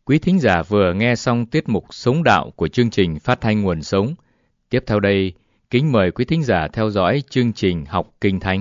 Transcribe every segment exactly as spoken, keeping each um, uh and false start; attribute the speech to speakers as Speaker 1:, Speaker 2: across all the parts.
Speaker 1: Quý thính giả vừa nghe xong tiết mục Sống Đạo của chương trình Phát thanh Nguồn Sống. Tiếp theo đây, kính mời quý thính giả theo dõi chương trình Học Kinh Thánh.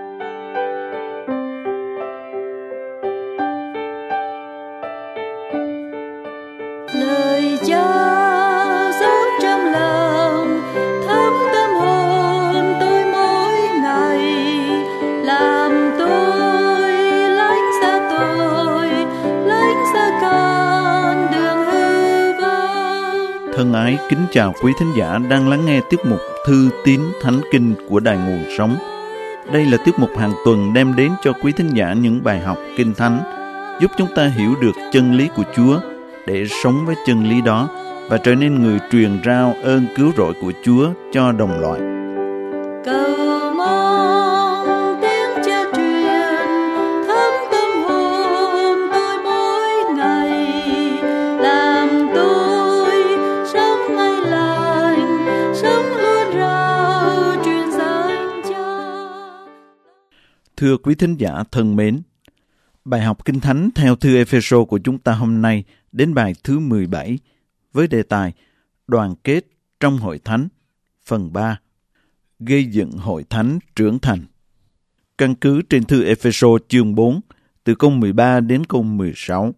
Speaker 2: Lời Cha dấu trong lòng, thấm tâm hồn tôi mỗi ngày, làm tôi lánh xa tôi, lánh xa con đường hư vô.
Speaker 3: Thân ái kính chào quý thính giả đang lắng nghe tiết mục Thư tín Thánh Kinh của Đài Nguồn Sống. Đây là tiết mục hàng tuần đem đến cho quý thính giả những bài học Kinh Thánh, giúp chúng ta hiểu được chân lý của Chúa để sống với chân lý đó và trở nên người truyền rao ơn cứu rỗi của Chúa cho đồng loại.
Speaker 2: Cầu mong tiếng Cha truyền thấm tâm hồn tôi mỗi ngày, làm tôi sống ngay lành, sống luôn rao truyền danh Cha.
Speaker 3: Thưa quý thính giả thân mến, bài học Kinh Thánh theo thư Ê-phê-sô của chúng ta hôm nay đến bài thứ mười bảy với đề tài Đoàn kết trong hội thánh, phần ba, gây dựng hội thánh trưởng thành. Căn cứ trên thư Ê-phê-sô chương bốn, từ câu mười ba đến câu mười sáu.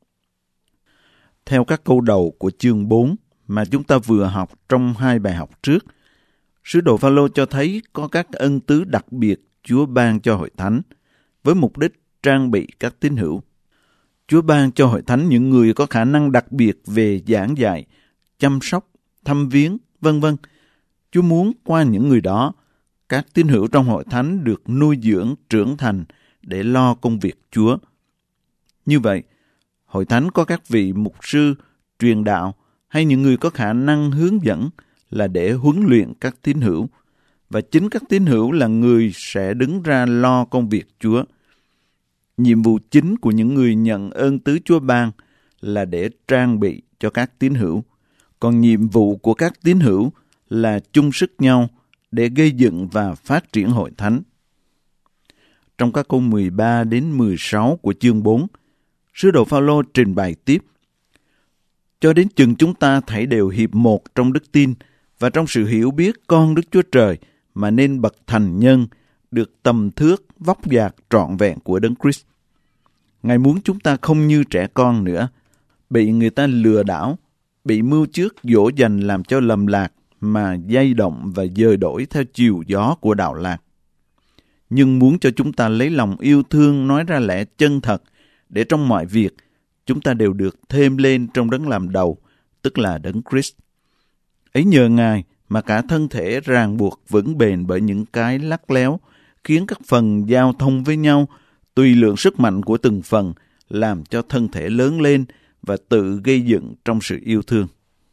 Speaker 3: Theo các câu đầu của chương bốn mà chúng ta vừa học trong hai bài học trước, sứ đồ Pha-lô cho thấy có các ân tứ đặc biệt Chúa ban cho hội thánh với mục đích trang bị các tín hữu. Chúa ban cho hội thánh những người có khả năng đặc biệt về giảng dạy, chăm sóc, thăm viếng, vân vân. Chúa muốn qua những người đó, các tín hữu trong hội thánh được nuôi dưỡng, trưởng thành để lo công việc Chúa. Như vậy, hội thánh có các vị mục sư, truyền đạo hay những người có khả năng hướng dẫn là để huấn luyện các tín hữu, và chính các tín hữu là người sẽ đứng ra lo công việc Chúa. Nhiệm vụ chính của những người nhận ơn tứ Chúa ban là để trang bị cho các tín hữu, còn nhiệm vụ của các tín hữu là chung sức nhau để gây dựng và phát triển hội thánh. Trong các câu mười ba đến mười sáu của chương bốn, sứ đồ Pha-lô trình bày tiếp: cho đến chừng chúng ta thảy đều hiệp một trong đức tin và trong sự hiểu biết con Đức Chúa Trời mà nên bậc thành nhân, được tầm thước vóc dạc trọn vẹn của Đấng Christ. Ngài muốn chúng ta không như trẻ con nữa, bị người ta lừa đảo, bị mưu trước dỗ dành làm cho lầm lạc mà dây động và dời đổi theo chiều gió của đạo lạc. Nhưng muốn cho chúng ta lấy lòng yêu thương nói ra lẽ chân thật, để trong mọi việc chúng ta đều được thêm lên trong Đấng làm đầu, tức là Đấng Christ. Ấy nhờ Ngài mà cả thân thể ràng buộc vững bền bởi những cái lắt léo, khiến các phần giao thông với nhau, tùy lượng sức mạnh của từng phần, làm cho thân thể lớn lên và tự gây dựng trong sự yêu thương.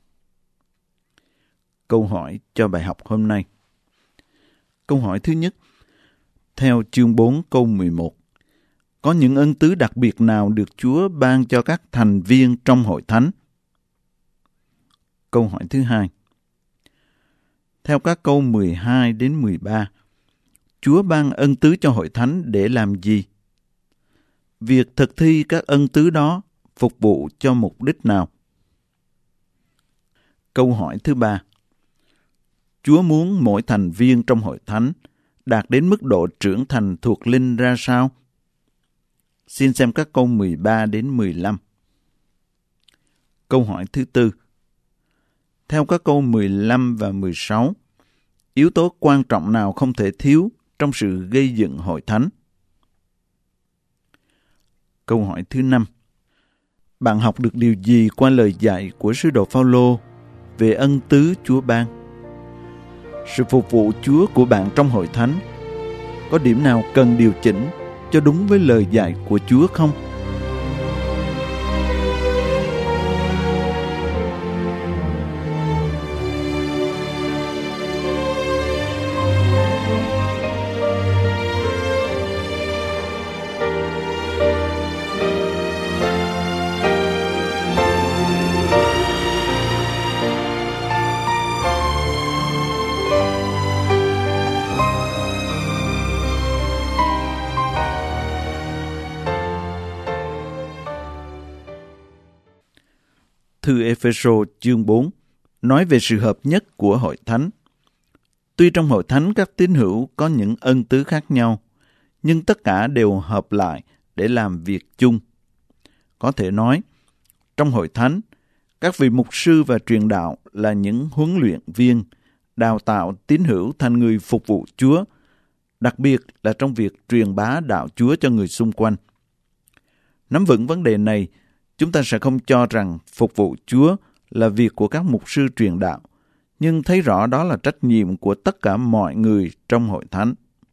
Speaker 3: Câu hỏi cho bài học hôm nay. Câu hỏi thứ nhất, theo chương bốn câu mười một, có những ân tứ đặc biệt nào được Chúa ban cho các thành viên trong hội thánh? Câu hỏi thứ hai, theo các câu mười hai đến mười ba, Chúa ban ân tứ cho hội thánh để làm gì? Việc thực thi các ân tứ đó phục vụ cho mục đích nào? Câu hỏi thứ ba, Chúa muốn mỗi thành viên trong hội thánh đạt đến mức độ trưởng thành thuộc linh ra sao? Xin xem các câu mười ba đến mười lăm. Câu hỏi thứ tư, theo các câu mười lăm và mười sáu, yếu tố quan trọng nào không thể thiếu trong sự gây dựng hội thánh? Câu hỏi thứ năm, bạn học được điều gì qua lời dạy của sứ đồ Pha-lô về ân tứ Chúa ban? Sự phục vụ Chúa của bạn trong hội thánh có điểm nào cần điều chỉnh cho đúng với lời dạy của Chúa không? thư Ê-phê-sô chương bốn nói về sự hợp nhất của hội thánh. Tuy trong hội thánh các tín hữu có những ân tứ khác nhau, nhưng tất cả đều hợp lại để làm việc chung. Có thể nói, trong hội thánh, các vị mục sư và truyền đạo là những huấn luyện viên, đào tạo tín hữu thành người phục vụ Chúa, đặc biệt là trong việc truyền bá đạo Chúa cho người xung quanh. Nắm vững vấn đề này, chúng ta sẽ không cho rằng phục vụ Chúa là việc của các mục sư truyền đạo, nhưng thấy rõ đó là trách nhiệm của tất cả mọi người trong hội thánh.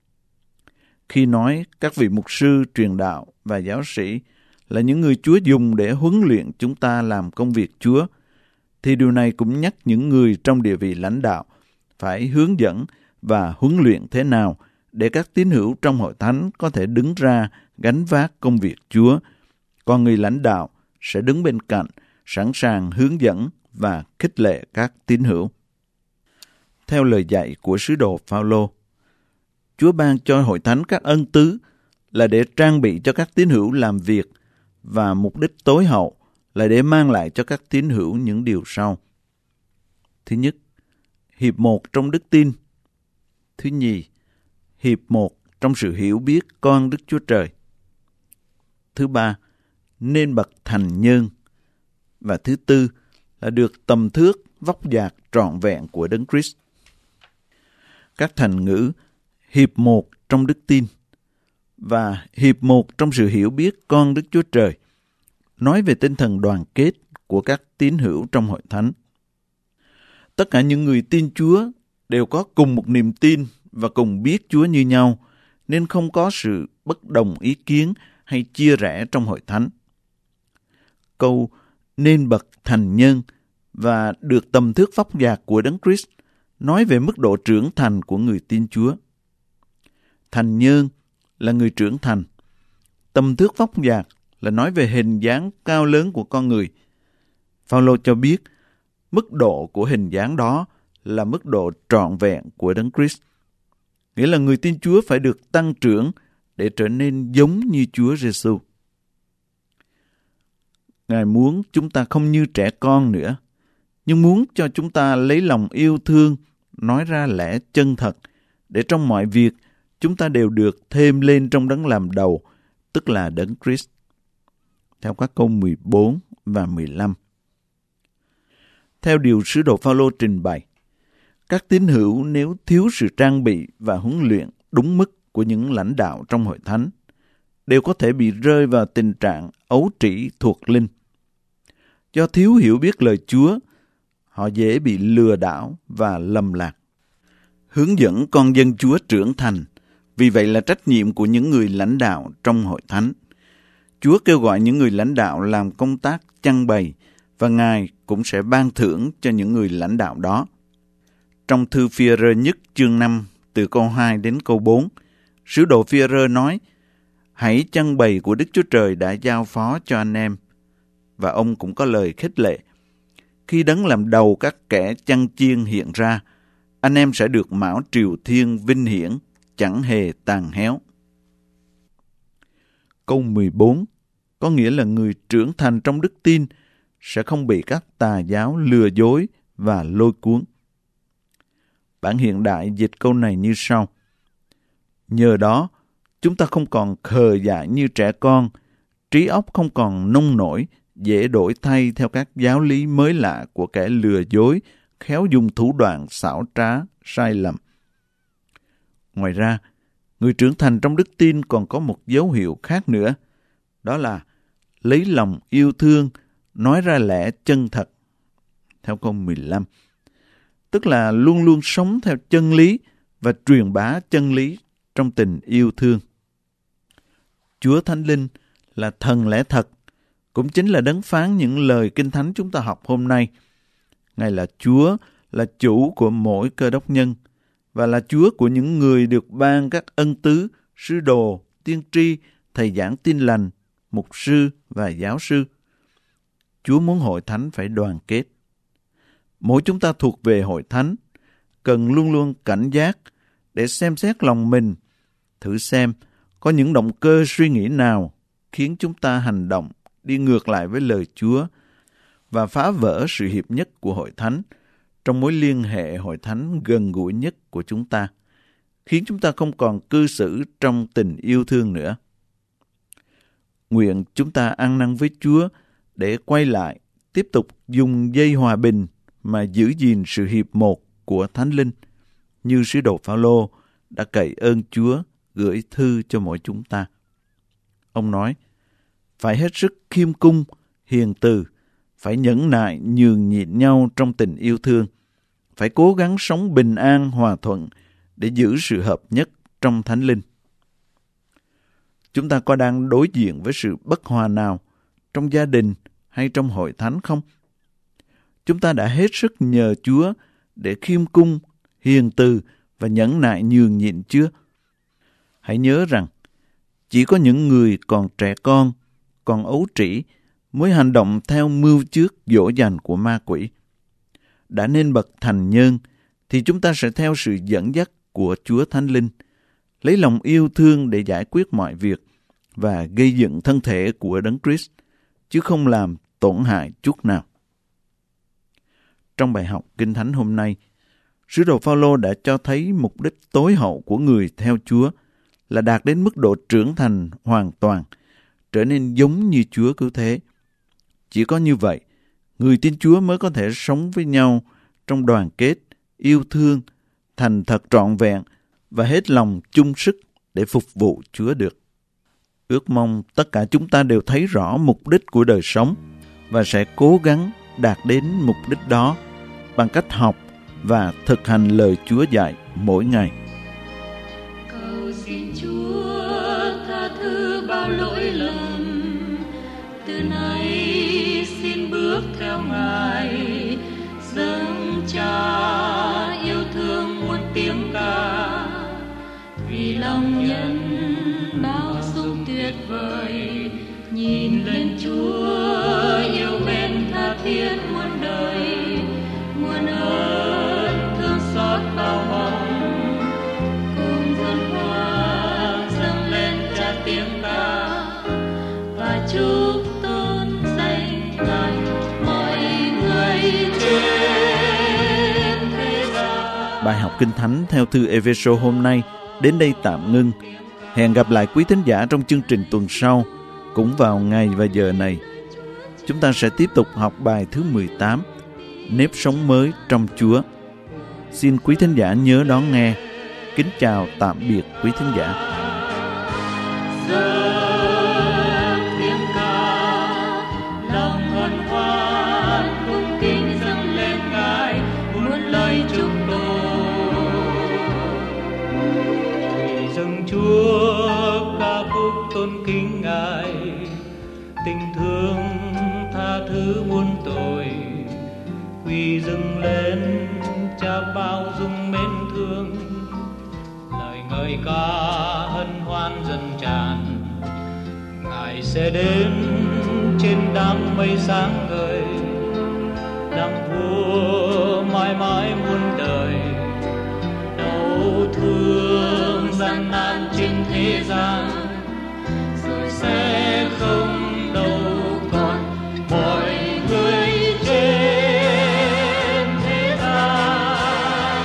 Speaker 3: Khi nói các vị mục sư truyền đạo và giáo sĩ là những người Chúa dùng để huấn luyện chúng ta làm công việc Chúa, thì điều này cũng nhắc những người trong địa vị lãnh đạo phải hướng dẫn và huấn luyện thế nào để các tín hữu trong hội thánh có thể đứng ra gánh vác công việc Chúa, còn người lãnh đạo sẽ đứng bên cạnh, sẵn sàng hướng dẫn và khích lệ các tín hữu. Theo lời dạy của sứ đồ Phao-lô, Chúa ban cho hội thánh các ân tứ là để trang bị cho các tín hữu làm việc, và mục đích tối hậu là để mang lại cho các tín hữu những điều sau. Thứ nhất, hiệp một trong đức tin. Thứ nhì, hiệp một trong sự hiểu biết con Đức Chúa Trời. Thứ ba, nên bậc thành nhân. Và thứ tư là được tầm thước vóc dạc trọn vẹn của Đấng Christ. Các thành ngữ hiệp một trong đức tin và hiệp một trong sự hiểu biết con Đức Chúa Trời nói về tinh thần đoàn kết của các tín hữu trong hội thánh. Tất cả những người tin Chúa đều có cùng một niềm tin và cùng biết Chúa như nhau, nên không có sự bất đồng ý kiến hay chia rẽ trong hội thánh. Câu nên bậc thành nhân và được tầm thước vóc dạc của Đấng Christ nói về mức độ trưởng thành của người tin Chúa. Thành nhân là người trưởng thành. Tầm thước vóc dạc là nói về hình dáng cao lớn của con người. Phao-lô cho biết mức độ của hình dáng đó là mức độ trọn vẹn của Đấng Christ. Nghĩa là người tin Chúa phải được tăng trưởng để trở nên giống như Chúa Giêsu. Ngài muốn chúng ta không như trẻ con nữa, nhưng muốn cho chúng ta lấy lòng yêu thương, nói ra lẽ chân thật, để trong mọi việc chúng ta đều được thêm lên trong Đấng làm đầu, tức là Đấng Christ. Theo các câu mười bốn và mười lăm. Theo điều sứ đồ Phao-lô trình bày, các tín hữu nếu thiếu sự trang bị và huấn luyện đúng mức của những lãnh đạo trong hội thánh, đều có thể bị rơi vào tình trạng ấu trĩ thuộc linh. Do thiếu hiểu biết lời Chúa, họ dễ bị lừa đảo và lầm lạc. Hướng dẫn con dân Chúa trưởng thành, vì vậy là trách nhiệm của những người lãnh đạo trong hội thánh. Chúa kêu gọi những người lãnh đạo làm công tác chăn bày, và Ngài cũng sẽ ban thưởng cho những người lãnh đạo đó. Trong thư Phi-e-rơ nhất chương năm, từ câu hai đến câu bốn, sứ đồ Phi-e-rơ nói, hãy chăn bày của Đức Chúa Trời đã giao phó cho anh em. Và ông cũng có lời khích lệ. Khi Đấng làm đầu các kẻ chăn chiên hiện ra, anh em sẽ được mão triều thiên vinh hiển, chẳng hề tàn héo. Câu mười bốn có nghĩa là người trưởng thành trong đức tin sẽ không bị các tà giáo lừa dối và lôi cuốn. Bản hiện đại dịch câu này như sau. Nhờ đó, chúng ta không còn khờ dại như trẻ con, trí óc không còn nông nổi, dễ đổi thay theo các giáo lý mới lạ của kẻ lừa dối, khéo dùng thủ đoạn xảo trá, sai lầm. Ngoài ra, người trưởng thành trong đức tin còn có một dấu hiệu khác nữa, đó là lấy lòng yêu thương, nói ra lẽ chân thật. Theo câu mười lăm, tức là luôn luôn sống theo chân lý và truyền bá chân lý trong tình yêu thương. Chúa Thánh Linh là thần lẽ thật, cũng chính là đấng phán những lời Kinh Thánh chúng ta học hôm nay. Ngài là Chúa, là chủ của mỗi cơ đốc nhân, và là Chúa của những người được ban các ân tứ, sứ đồ, tiên tri, thầy giảng tin lành, mục sư và giáo sư. Chúa muốn hội thánh phải đoàn kết. Mỗi chúng ta thuộc về hội thánh, cần luôn luôn cảnh giác để xem xét lòng mình, thử xem có những động cơ suy nghĩ nào khiến chúng ta hành động đi ngược lại với lời Chúa, và phá vỡ sự hiệp nhất của hội thánh trong mối liên hệ hội thánh gần gũi nhất của chúng ta, khiến chúng ta không còn cư xử trong tình yêu thương nữa. Nguyện chúng ta ăn năn với Chúa để quay lại, tiếp tục dùng dây hòa bình mà giữ gìn sự hiệp một của Thánh Linh, như sứ đồ Phao-lô đã cậy ơn Chúa gửi thư cho mỗi chúng ta. Ông nói, phải hết sức khiêm cung, hiền từ, phải nhẫn nại nhường nhịn nhau trong tình yêu thương, phải cố gắng sống bình an hòa thuận để giữ sự hợp nhất trong Thánh Linh. Chúng ta có đang đối diện với sự bất hòa nào trong gia đình hay trong hội thánh không? Chúng ta đã hết sức nhờ Chúa để khiêm cung, hiền từ và nhẫn nại nhường nhịn chưa? Hãy nhớ rằng, chỉ có những người còn trẻ con, còn ấu trĩ mới hành động theo mưu trước dỗ dành của ma quỷ. Đã nên bậc thành nhân, thì chúng ta sẽ theo sự dẫn dắt của Chúa Thánh Linh, lấy lòng yêu thương để giải quyết mọi việc và gây dựng thân thể của Đấng Christ, chứ không làm tổn hại chút nào. Trong bài học Kinh Thánh hôm nay, sứ đồ Phao-lô đã cho thấy mục đích tối hậu của người theo Chúa là đạt đến mức độ trưởng thành hoàn toàn, trở nên giống như Chúa cứu thế. Chỉ có như vậy, người tin Chúa mới có thể sống với nhau trong đoàn kết, yêu thương, thành thật trọn vẹn và hết lòng chung sức để phục vụ Chúa được. Ước mong tất cả chúng ta đều thấy rõ mục đích của đời sống và sẽ cố gắng đạt đến mục đích đó bằng cách học và thực hành lời Chúa dạy mỗi ngày.
Speaker 2: Cầu xin Chúa tha thứ bao lỗi lầm, từ nay xin bước theo Ngài, dâng Cha yêu thương muôn tiếng ca, vì lòng nhân bao dung tuyệt vời, nhìn lên Chúa yêu mến tha thiết muôn đời, muôn ơn thương xót bao hồng, cùng dân hoa dâng lên Cha tiếng ca và chúc tôn danh Ngài mọi người trên thế gian.
Speaker 3: Bài học Kinh Thánh theo thư Ê-phê-sô hôm nay đến đây tạm ngưng. Hẹn gặp lại quý thính giả trong chương trình tuần sau, cũng vào ngày và giờ này. Chúng ta sẽ tiếp tục học bài thứ mười tám, Nếp sống mới trong Chúa. Xin quý thính giả nhớ đón nghe. Kính chào tạm biệt quý thính giả.
Speaker 4: Chúa ca khúc tôn kính Ngài, tình thương tha thứ muôn tội, quỳ dâng lên Cha bao dung mến thương, lời ngợi ca hân hoan dần tràn. Ngài sẽ đến trên đám mây sáng ngời, đặng vua mãi mãi muôn đời, đau thương gian nan trên thế gian, rồi sẽ không đâu còn mọi người trên thế gian.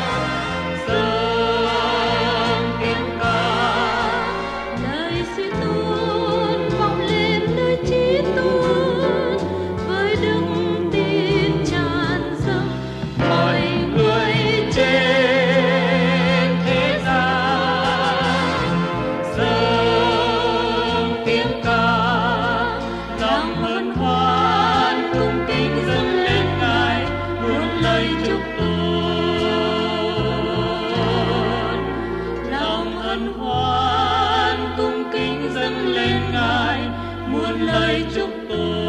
Speaker 2: Dâng tiếng ca lời suy tôn vọng lên nơi chí tôn, với đức tin tràn dâng
Speaker 4: mọi người trên
Speaker 2: lời chúc tôn.